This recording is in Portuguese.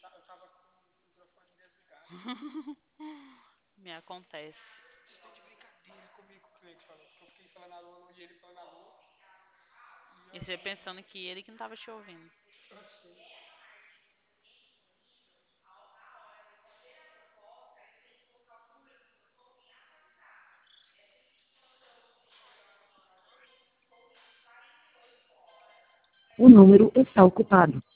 Eu tava com o microfone desligado. Me acontece. Você tá de brincadeira comigo, o cliente falou. Porque eu fiquei falando alô, alô, e ele falando alô. E E eu você assim, pensando que ele que não tava te ouvindo. achei. O número está ocupado.